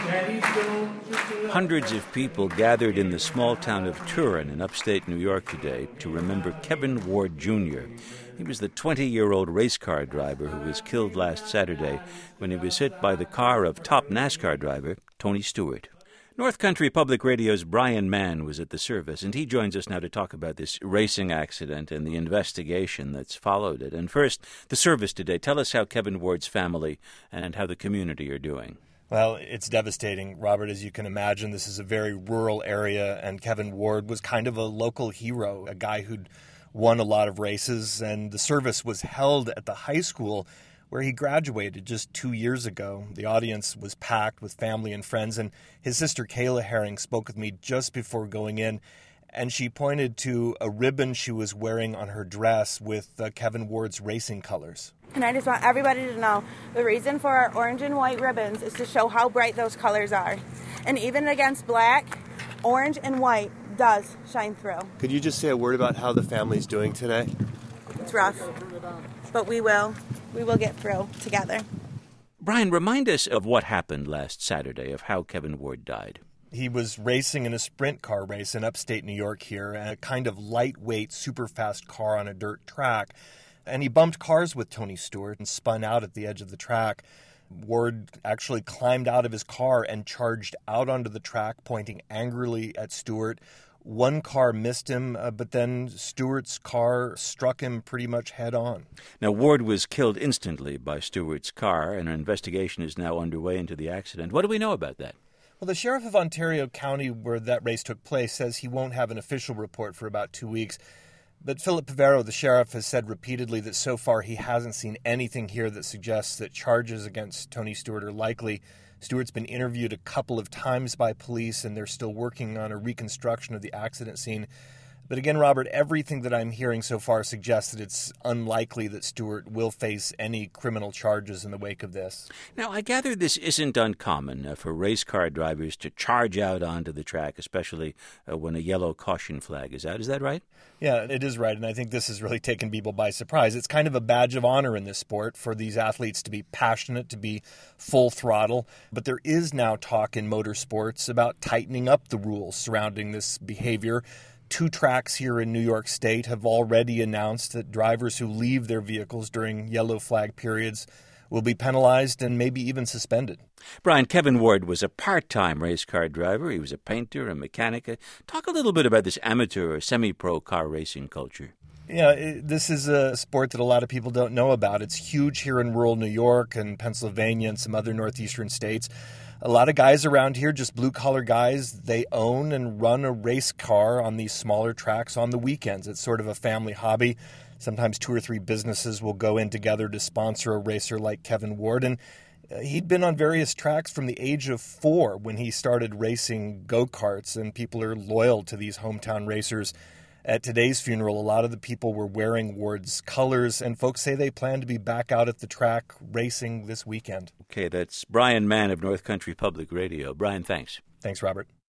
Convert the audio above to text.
Hundreds of people gathered in the small town of Turin in upstate New York today to remember Kevin Ward Jr. He was the 20-year-old race car driver who was killed last Saturday when he was hit by the car of top NASCAR driver Tony Stewart. North Country Public Radio's Brian Mann was at the service, and he joins us now to talk about this racing accident and the investigation that's followed it. And first, the service today. Tell us how Kevin Ward's family and how the community are doing. Well, it's devastating, Robert. As you can imagine, this is a very rural area, and Kevin Ward was kind of a local hero, a guy who'd won a lot of races, and the service was held at the high school where he graduated just 2 years ago. The audience was packed with family and friends, and his sister Kayla Herring spoke with me just before going in, and she pointed to a ribbon she was wearing on her dress with Kevin Ward's racing colors. And I just want everybody to know the reason for our orange and white ribbons is to show how bright those colors are. And even against black, orange and white does shine through. Could you just say a word about how the family's doing today? It's rough, but we will get through together. Brian, remind us of what happened last Saturday, of how Kevin Ward died. He was racing in a sprint car race in upstate New York here, a kind of lightweight, super fast car on a dirt track. And he bumped cars with Tony Stewart and spun out at the edge of the track. Ward actually climbed out of his car and charged out onto the track, pointing angrily at Stewart. One car missed him, but then Stewart's car struck him pretty much head on. Now, Ward was killed instantly by Stewart's car, and an investigation is now underway into the accident. What do we know about that? Well, the sheriff of Ontario County, where that race took place, says he won't have an official report for about 2 weeks. But Philip Pivero, the sheriff, has said repeatedly that so far he hasn't seen anything here that suggests that charges against Tony Stewart are likely. Stewart's been interviewed a couple of times by police, and they're still working on a reconstruction of the accident scene. But again, Robert, everything that I'm hearing so far suggests that it's unlikely that Stewart will face any criminal charges in the wake of this. Now, I gather this isn't uncommon for race car drivers to charge out onto the track, especially when a yellow caution flag is out. Is that right? Yeah, it is right, and I think this has really taken people by surprise. It's kind of a badge of honor in this sport for these athletes to be passionate, to be full throttle. But there is now talk in motorsports about tightening up the rules surrounding this behavior. 2 tracks here in New York State have already announced that drivers who leave their vehicles during yellow flag periods will be penalized and maybe even suspended. Brian, Kevin Ward was a part-time race car driver. He was a painter, a mechanic. Talk a little bit about this amateur or semi-pro car racing culture. Yeah, this is a sport that a lot of people don't know about. It's huge here in rural New York and Pennsylvania and some other northeastern states. A lot of guys around here, just blue-collar guys, they own and run a race car on these smaller tracks on the weekends. It's sort of a family hobby. Sometimes 2 or 3 businesses will go in together to sponsor a racer like Kevin Ward. And he'd been on various tracks from the age of 4 when he started racing go-karts, and people are loyal to these hometown racers. At today's funeral, a lot of the people were wearing Ward's colors, and folks say they plan to be back out at the track racing this weekend. Okay, that's Brian Mann of North Country Public Radio. Brian, thanks. Thanks, Robert.